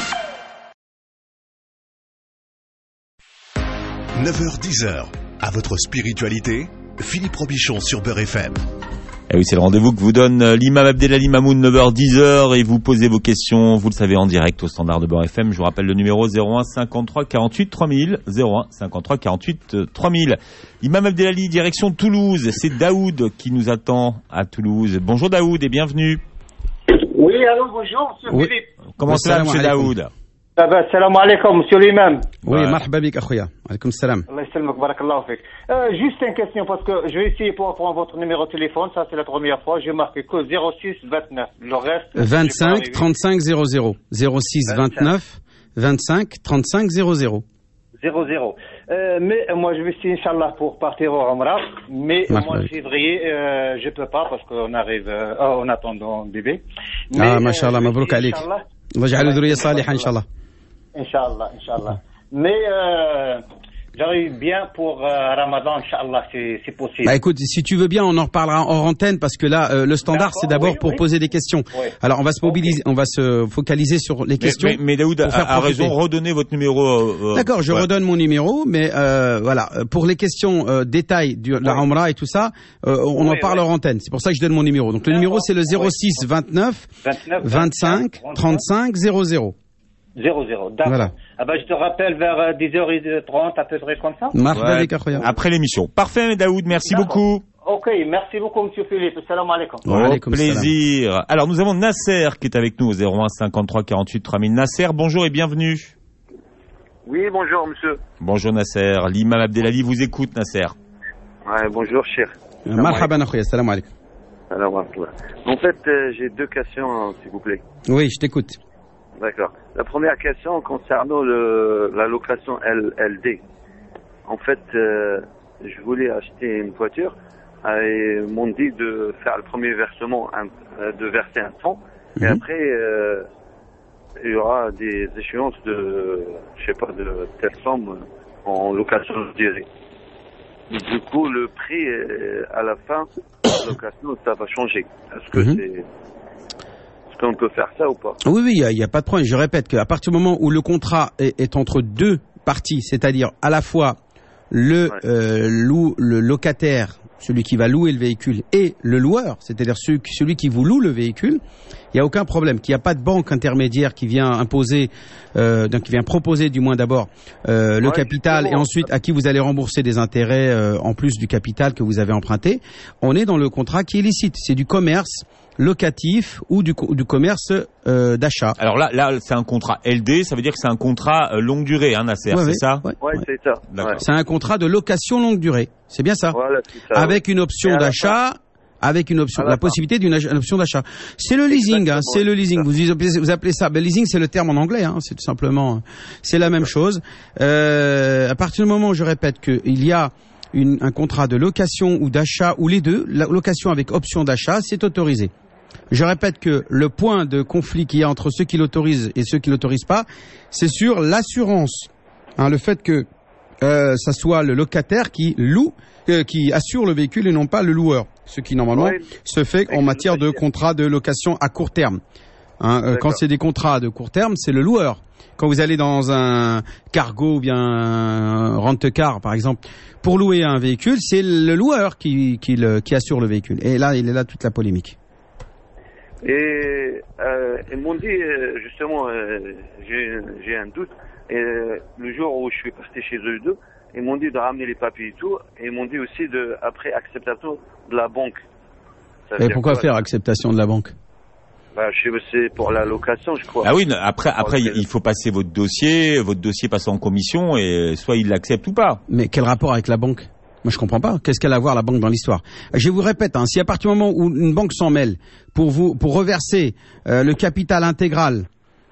9h-10h, à votre spiritualité, Philippe Robichon sur Beurre FM. Et oui, c'est le rendez-vous que vous donne l'imam Abdelali Mamoun, 9h-10h, et vous posez vos questions, vous le savez, en direct au standard de Beurre FM. Je vous rappelle le numéro 01 53 48 3000, 01 53 48 3000. Imam Abdelali, direction Toulouse, c'est Daoud qui nous attend à Toulouse. Bonjour Daoud et bienvenue. Oui, allô, bonjour, monsieur Philippe. Comment ça va, monsieur Daoud? Salam alaikum, monsieur l'imam. Oui, marhaba bik, akhouya. Alaikum salam. Allah ysalmak, barakallahu fik. Juste une question, parce que je vais essayer pour prendre votre numéro de téléphone, ça c'est la première fois, j'ai marqué que 06 29. Le reste... 25 35 00. 06 29 25 35 00. 00. Mais moi je vais essayer, Inch'Allah, pour partir au Umrah, mais au mois de février, je peux pas, parce qu'on arrive, on attend un bébé. Ah, mashallah, mabrouk alik. Allah ja'alu dhurriya saliha, Inch'Allah. Inch'Allah. Mais J'arrive bien pour Ramadan, Inch'Allah, c'est possible. Bah écoute, si tu veux bien, on en reparlera hors antenne parce que là, le standard, c'est d'abord pour poser des questions. Oui. Alors, on va se mobiliser, on va se focaliser sur les questions. Mais Daoud a raison, redonnez votre numéro. D'accord, je redonne mon numéro, mais voilà, pour les questions détails de la Umrah et tout ça, on en parle hors antenne. C'est pour ça que je donne mon numéro. Donc le numéro, c'est le 06 29 25 35 00. 00, d'accord. Voilà. Ah bah, je te rappelle vers 10h30 à peu près comme ça. Après l'émission. Parfait, Daoud, merci beaucoup. Ok, merci beaucoup, monsieur Philippe. Salam alaikum. Au plaisir. Salam. Alors, nous avons Nasser qui est avec nous au 01 53 48 3000. Nasser, bonjour et bienvenue. Oui, bonjour, monsieur. Bonjour, Nasser. L'imam Abdelali vous écoute, Nasser. Ouais, bonjour, cher. Marhaban, akhoya. Salam alaikum. En fait, j'ai deux questions, s'il vous plaît. Oui, je t'écoute. D'accord. La première question concernant la location LD. En fait, je voulais acheter une voiture et m'ont dit de faire le premier versement, de verser un fonds. Et après, il y aura des échéances de, je sais pas, de telle somme en location durée. Du coup, le prix, à la fin, la location, ça va changer. Est-ce qu'on peut faire ça ou pas? Oui, il n'y a pas de problème. Je répète qu'à partir du moment où le contrat est entre deux parties, c'est-à-dire à la fois le locataire, celui qui va louer le véhicule, et le loueur, c'est-à-dire celui qui vous loue le véhicule, il n'y a aucun problème. Qu'il n'y a pas de banque intermédiaire qui vient imposer, donc qui vient proposer du moins d'abord le capital et ensuite à qui vous allez rembourser des intérêts en plus du capital que vous avez emprunté. On est dans le contrat qui est licite. C'est du commerce locatif ou du commerce d'achat. Alors là, c'est un contrat LD, ça veut dire que c'est un contrat longue durée, hein, Nasser, c'est ça? Ouais, c'est ça. D'accord. C'est un contrat de location longue durée, c'est bien ça? Voilà, c'est ça. Avec une option d'achat. Avec une option, la possibilité d'une option d'achat. C'est le leasing, hein, c'est le leasing. Vous appelez ça, ben, leasing, c'est le terme en anglais, hein, c'est tout simplement, c'est la même chose. À partir du moment où je répète qu'il y a un contrat de location ou d'achat, ou les deux, la location avec option d'achat, c'est autorisé. Je répète que le point de conflit qu'il y a entre ceux qui l'autorisent et ceux qui l'autorisent pas, c'est sur l'assurance. Hein, le fait que ça soit le locataire qui loue, qui assure le véhicule et non pas le loueur. Ce qui normalement se fait en matière de contrat de location à court terme. Hein, quand c'est des contrats de court terme, c'est le loueur. Quand vous allez dans un cargo ou bien un rent-car, par exemple, pour louer un véhicule, c'est le loueur qui assure le véhicule. Et là, il est là toute la polémique. Et ils m'ont dit, justement, j'ai un doute, et le jour où je suis parti chez eux deux, ils m'ont dit de ramener les papiers et tout, et ils m'ont dit aussi après acceptation de la banque. Et pourquoi faire acceptation de la banque? Bah, c'est pour la location, je crois. Ah oui, après, il faut passer votre dossier passe en commission, et soit il l'accepte ou pas. Mais quel rapport avec la banque? Moi, je comprends pas. Qu'est-ce qu'elle a à voir, la banque, dans l'histoire? Je vous répète, si à partir du moment où une banque s'en mêle pour reverser le capital intégral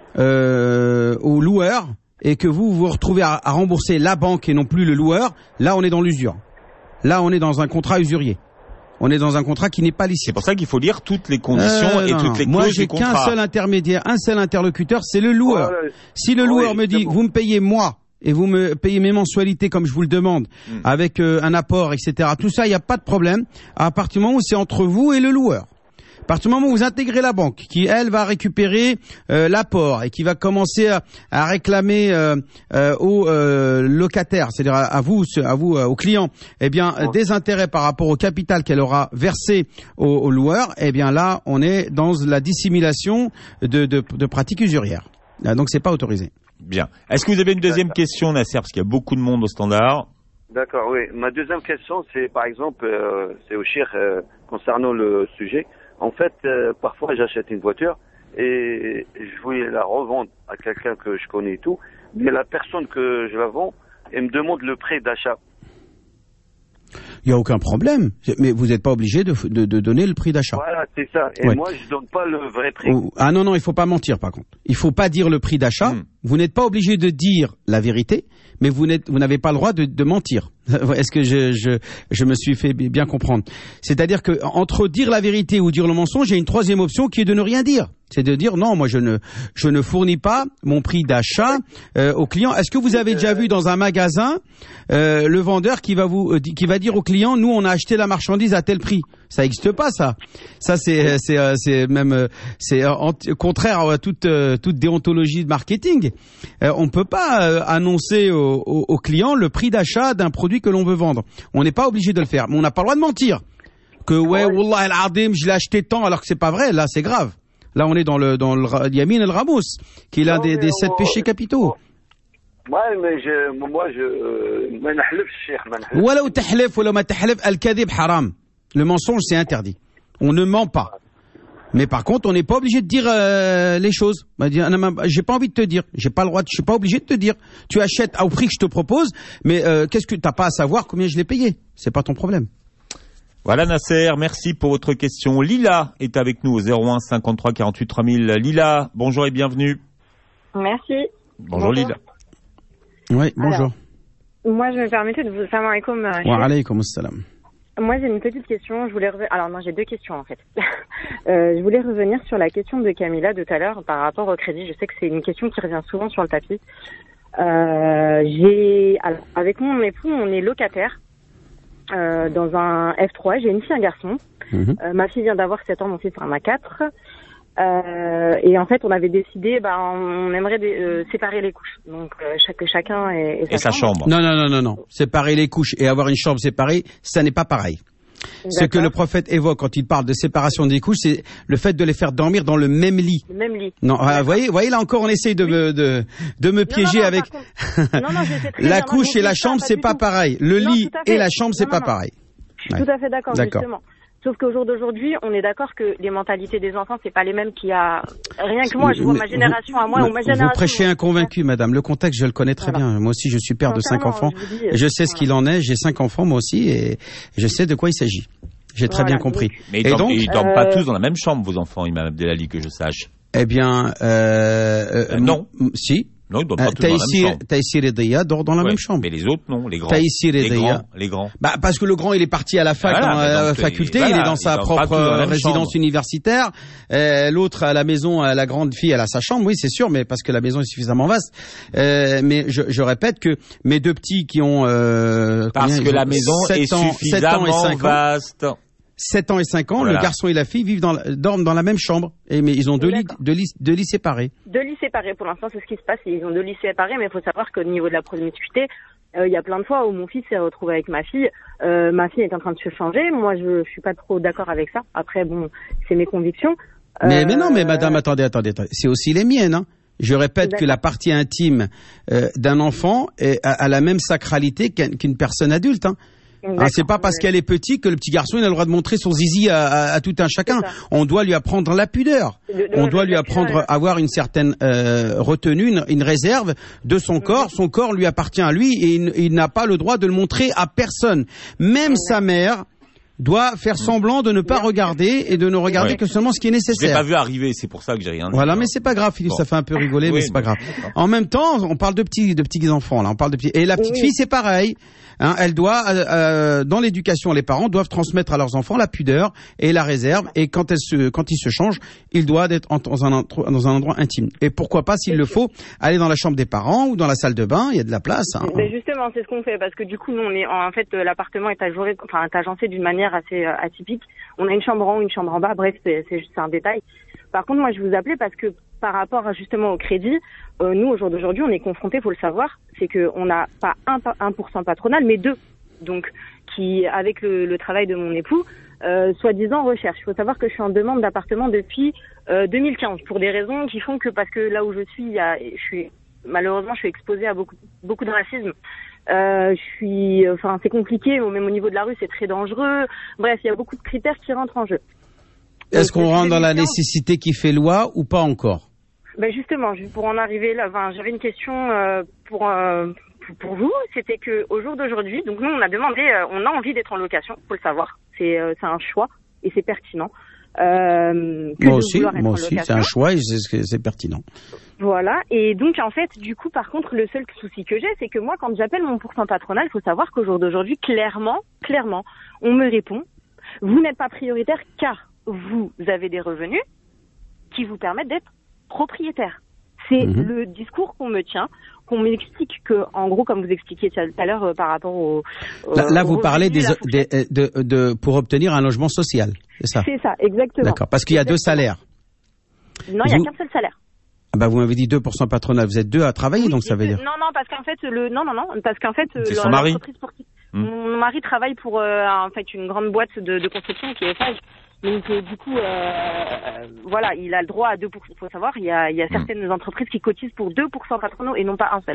au loueur, et que vous vous retrouvez à rembourser la banque et non plus le loueur, là, on est dans l'usure. Là, on est dans un contrat usurier. On est dans un contrat qui n'est pas licite. C'est pour ça qu'il faut lire toutes les conditions et toutes les clauses du contrat. Moi, j'ai qu'un seul intermédiaire, un seul interlocuteur, c'est le loueur. Si le loueur me dit, vous me payez moi, et vous me payez mes mensualités comme je vous le demande, avec un apport, etc., tout ça, il n'y a pas de problème, à partir du moment où c'est entre vous et le loueur. À partir du moment où vous intégrez la banque, qui elle va récupérer l'apport et qui va commencer à réclamer aux locataires, c'est-à-dire à vous, aux clients, eh bien des intérêts par rapport au capital qu'elle aura versé au loueur, eh bien là on est dans la dissimulation de pratiques usurières. Là, donc c'est pas autorisé. Bien. Est-ce que vous avez une deuxième question, Nasser, parce qu'il y a beaucoup de monde au standard? D'accord, oui. Ma deuxième question, c'est par exemple, c'est au Chir concernant le sujet. En fait, parfois, j'achète une voiture et je voulais la revendre à quelqu'un que je connais et tout, mais la personne que je la vends, elle me demande le prix d'achat. Il n'y a aucun problème, mais vous n'êtes pas obligé de donner le prix d'achat. Voilà, c'est ça. Et moi, je donne pas le vrai prix. Ah non, il faut pas mentir par contre. Il faut pas dire le prix d'achat. Vous n'êtes pas obligé de dire la vérité, mais vous n'avez pas le droit de mentir. Est-ce que je me suis fait bien comprendre? C'est-à-dire que entre dire la vérité ou dire le mensonge, il y a une troisième option qui est de ne rien dire. C'est de dire non, moi je ne fournis pas mon prix d'achat au client. Est-ce que vous avez déjà vu dans un magasin le vendeur qui va dire au client, nous on a acheté la marchandise à tel prix? Ça n'existe pas, ça. Ça c'est contraire à toute déontologie de marketing. On ne peut pas annoncer au client le prix d'achat d'un produit que l'on veut vendre. On n'est pas obligé de le faire, mais on n'a pas le droit de mentir. Que wallah al-adim, je l'ai acheté tant alors que c'est pas vrai. Là, c'est grave. Là, on est dans le Yamin al-Ramos, qui est l'un des 7 péchés capitaux. Ouais, mais moi, ما نحلفش شيخ ما نحلفش. ولو تحلف ولو ما تحلف الكذب حرام. Le mensonge, c'est interdit. On ne ment pas. Mais par contre, on n'est pas obligé de dire les choses. J'ai pas envie de te dire. J'ai pas le droit. Je suis pas obligé de te dire. Tu achètes au prix que je te propose, mais qu'est-ce que t'as pas à savoir combien je l'ai payé? C'est pas ton problème. Voilà Nasser, merci pour votre question. Lila est avec nous au 01 53 48 3000. Lila, bonjour et bienvenue. Merci. Bonjour Lila. Oui, bonjour. Alors, moi, je me permettais de vous... Salam alaikum. Wa alaykoum assalam. Moi, j'ai une petite question. Alors, non, j'ai 2 questions, en fait. Je voulais revenir sur la question de Camilla de tout à l'heure par rapport au crédit. Je sais que c'est une question qui revient souvent sur le tapis. Alors, avec mon époux, on est locataire. Dans un F3, j'ai une fille et un garçon. Ma fille vient d'avoir 7 ans, mon fils en a 4. Et en fait, on avait décidé, on aimerait séparer les couches. Donc, chacun ait sa chambre. Non. Séparer les couches et avoir une chambre séparée, ça n'est pas pareil. D'accord. Ce que le prophète évoque quand il parle de séparation des couches, c'est le fait de les faire dormir dans le même lit. Le même lit. Non, voyez, là encore, on essaye de me piéger avec. La couche et la chambre, c'est pas pareil. Le lit et la chambre, c'est pas pareil. Je suis tout à fait d'accord, justement. Sauf qu'au jour d'aujourd'hui, on est d'accord que les mentalités des enfants, c'est pas les mêmes qu'il y a. Rien que moi, je vois ma génération à moi ou ma génération. Vous prêchez un convaincu, madame. Le contexte, je le connais très bien. Moi aussi, je suis père de 5 enfants. Je sais ce qu'il en est. J'ai 5 enfants, moi aussi, et je sais de quoi il s'agit. J'ai très bien compris. Mais ils dorment pas tous dans la même chambre, vos enfants, Imam Abdelali, que je sache. Eh bien, non. Si. Non, ils dorment pas tous dans la même chambre. Taïsir et Deya dorment dans la même chambre. Mais les autres, non, les grands. Taïsir et Deya. Les grands. Parce que le grand, il est parti à la fac, à la faculté, il est dans sa propre résidence universitaire. L'autre à la maison, la grande fille, elle a sa chambre, oui, c'est sûr, mais parce que la maison est suffisamment vaste. Mais je répète que mes 2 petits qui ont parce que la maison est suffisamment vaste. 7 ans et 5 ans, le garçon et la fille dorment dans la même chambre. Mais ils ont 2 lits séparés. 2 lits séparés, pour l'instant, c'est ce qui se passe. Ils ont 2 lits séparés, mais il faut savoir qu'au niveau de la promiscuité, il y a plein de fois où mon fils s'est retrouvé avec ma fille. Ma fille est en train de se changer. Moi, je suis pas trop d'accord avec ça. Après, bon, c'est mes convictions. Mais non, mais madame, attendez. C'est aussi les miennes, hein. Je répète que la partie intime d'un enfant a la même sacralité qu'une personne adulte, hein. C'est pas parce qu'elle est petite que le petit garçon il a le droit de montrer son zizi à tout un chacun. On doit lui apprendre la pudeur. On doit lui apprendre à avoir une certaine retenue, une réserve de son corps. Son corps lui appartient à lui et il n'a pas le droit de le montrer à personne. Même sa mère doit faire semblant de ne pas regarder et de ne regarder que seulement ce qui est nécessaire. Je l'ai pas vu arriver, c'est pour ça que j'ai rien dit. Voilà, mais c'est pas grave, Philippe, ça fait un peu rigoler, mais c'est pas grave. En même temps, on parle de petits enfants là, on parle de petits. Et la petite fille, c'est pareil. Elle doit, dans l'éducation, les parents doivent transmettre à leurs enfants la pudeur et la réserve. Et quand ils se changent, ils doivent être dans un endroit intime. Et pourquoi pas, s'il le faut, aller dans la chambre des parents ou dans la salle de bain. Il y a de la place. Mais justement, c'est ce qu'on fait parce que du coup, nous, en fait, l'appartement est agencé d'une manière assez atypique. On a une chambre en haut, une chambre en bas. Bref, c'est juste un détail. Par contre, moi, je vous appelais parce que par rapport justement au crédit, nous, au jour d'aujourd'hui, on est confrontés, faut le savoir, c'est qu'on n'a pas 1% patronal, mais 2. Donc, qui, avec le travail de mon époux, soi-disant recherche. Il faut savoir que je suis en demande d'appartement depuis 2015, pour des raisons qui font que, parce que là où je suis, malheureusement, je suis exposée à beaucoup de racisme. C'est compliqué, même au niveau de la rue, c'est très dangereux. Bref, il y a beaucoup de critères qui rentrent en jeu. Est-ce qu'on rentre dans la nécessité qui fait loi ou pas encore? Justement, pour en arriver là, j'avais une question pour vous. C'était que au jour d'aujourd'hui, donc nous on a demandé, on a envie d'être en location, faut le savoir. C'est un choix et c'est pertinent. Moi aussi, c'est un choix et c'est pertinent. Voilà. Et donc en fait, du coup, par contre, le seul souci que j'ai, c'est que moi, quand j'appelle mon pourcent patronal, il faut savoir qu'au jour d'aujourd'hui, clairement, on me répond, vous n'êtes pas prioritaire car vous avez des revenus qui vous permettent d'être propriétaire. C'est le discours qu'on me tient, qu'on m'explique que, en gros, comme vous expliquiez tout à l'heure par rapport au... Là, vous parlez pour obtenir un logement social, c'est ça? C'est ça, exactement. D'accord, parce qu'il y a 2 salaires. Non, il n'y a qu'un seul salaire. Vous m'avez dit 2% patronal, vous êtes 2 à travailler, donc ça veut dire... Non, parce qu'en fait, c'est son mari. Mon mari travaille pour en fait une grande boîte de construction qui est Eiffage. Donc du coup, voilà, il a le droit à 2%. Il faut savoir, il y a certaines entreprises qui cotisent pour 2% patronaux et non pas un seul.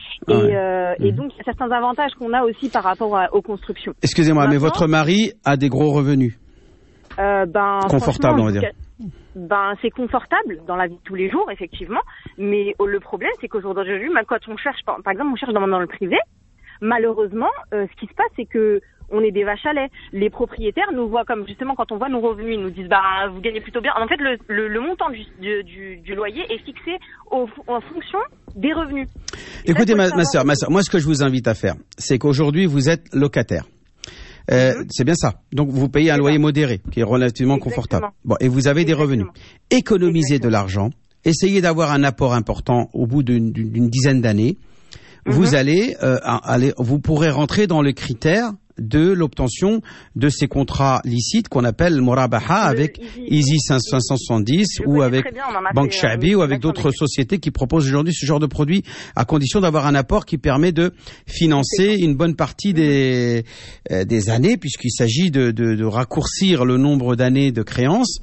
Et donc il y a certains avantages qu'on a aussi par rapport aux constructions. Excusez-moi, mais votre mari a des gros revenus. Confortable, on va dire. C'est confortable dans la vie de tous les jours, effectivement. Mais le problème, c'est qu'aujourd'hui, quand on cherche, par exemple, on cherche dans le privé. Malheureusement, ce qui se passe, c'est que on est des vaches à lait. Les propriétaires nous voient comme, justement, quand on voit nos revenus, ils nous disent vous gagnez plutôt bien. En fait, le montant du loyer est fixé en fonction des revenus. Écoutez, ma sœur, moi, ce que je vous invite à faire, c'est qu'aujourd'hui, vous êtes locataire. C'est bien ça. Donc, vous payez un loyer modéré, qui est relativement confortable. Bon, et vous avez des revenus. Économisez de l'argent. Essayez d'avoir un apport important au bout d'une dizaine d'années. Vous vous pourrez rentrer dans le critère de l'obtention de ces contrats licites qu'on appelle Murabaha avec Easy 570 ou avec Banque Sha'bi ou avec d'autres sociétés qui proposent aujourd'hui ce genre de produit à condition d'avoir un apport qui permet de financer une bonne partie des années, puisqu'il s'agit de raccourcir le nombre d'années de créances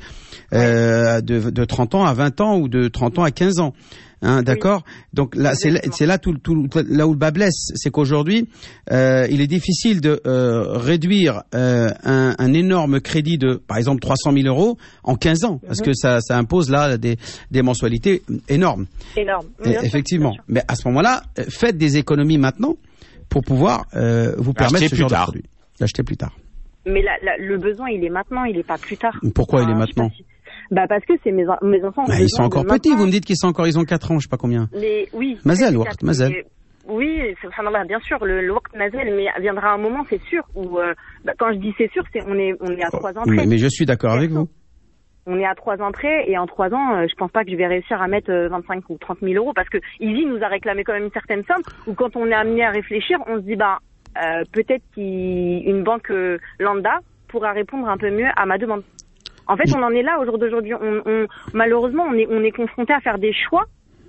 de 30 ans à 20 ans ou de 30 ans à 15 ans. D'accord. Donc là, c'est là là où le bas blesse, c'est qu'aujourd'hui, il est difficile de réduire un énorme crédit de, par exemple, 300 000 euros en 15 ans, parce que ça impose là des mensualités énormes. Effectivement. Sûr. Mais à ce moment-là, faites des économies maintenant pour pouvoir vous permettre ce genre de produit. D'acheter plus tard. Mais le besoin, il est maintenant, il n'est pas plus tard. Pourquoi il est maintenant? Parce que c'est mes enfants. Ils sont encore petits, vous me dites ils ont 4 ans, je sais pas combien. Oui. Mazel, Waqt, Mazel. Oui, bien sûr, le Waqt Mazel, mais viendra un moment, c'est sûr, où, quand je dis c'est sûr, on est à 3 ans près. Mais je suis d'accord avec vous. On est à 3 ans près, et en 3 ans, je pense pas que je vais réussir à mettre 25 ou 30 000 euros, parce que Easy nous a réclamé quand même une certaine somme, où quand on est amené à réfléchir, on se dit, peut-être qu'une banque lambda pourra répondre un peu mieux à ma demande. En fait, on en est là au jour d'aujourd'hui. Malheureusement, on est confronté à faire des choix.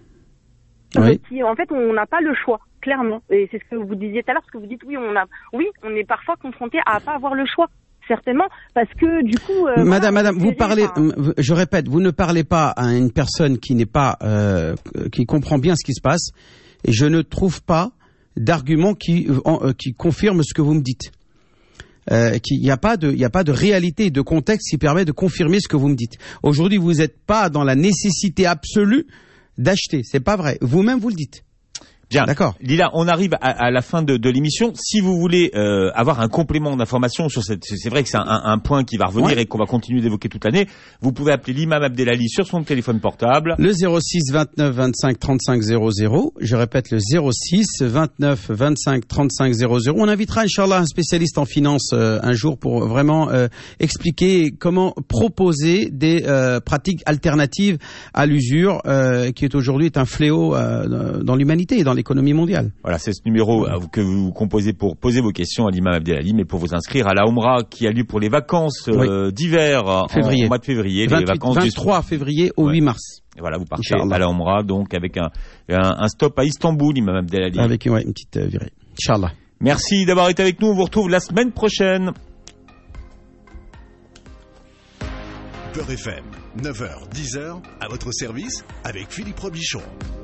Qui, en fait, on n'a pas le choix, clairement. Et c'est ce que vous disiez tout à l'heure, parce que vous dites on est parfois confronté à pas avoir le choix. Certainement, parce que du coup... Madame, vous parlez, je répète, vous ne parlez pas à une personne qui n'est pas, qui comprend bien ce qui se passe, et je ne trouve pas d'argument qui confirme ce que vous me dites. Il n'y a pas de réalité et de contexte qui permet de confirmer ce que vous me dites. Aujourd'hui, vous n'êtes pas dans la nécessité absolue d'acheter. C'est pas vrai. Vous-même, vous le dites. Bien, d'accord. Lila, on arrive à la fin de l'émission. Si vous voulez avoir un complément d'information sur c'est vrai que c'est un point qui va revenir et qu'on va continuer d'évoquer toute l'année, vous pouvez appeler l'imam Abdelali sur son téléphone portable. Le 06 29 25 35 00. Je répète, le 06 29 25 35 00. On invitera, Inch'Allah, un spécialiste en finance un jour pour vraiment expliquer comment proposer des pratiques alternatives à l'usure qui est aujourd'hui un fléau dans l'humanité et dans l'économie mondiale. Voilà, c'est ce numéro que vous composez pour poser vos questions à l'imam Abdelali, mais pour vous inscrire à la Umrah qui a lieu pour les vacances d'hiver en mois de février. 23 février au 8 mars. Et voilà, vous partez à la Umrah donc avec un stop à Istanbul, l'imam Abdelali. Avec une petite virée. Inch'Allah. Merci d'avoir été avec nous. On vous retrouve la semaine prochaine. Beurre FM, 9h, 10h, à votre service avec Philippe Robichon.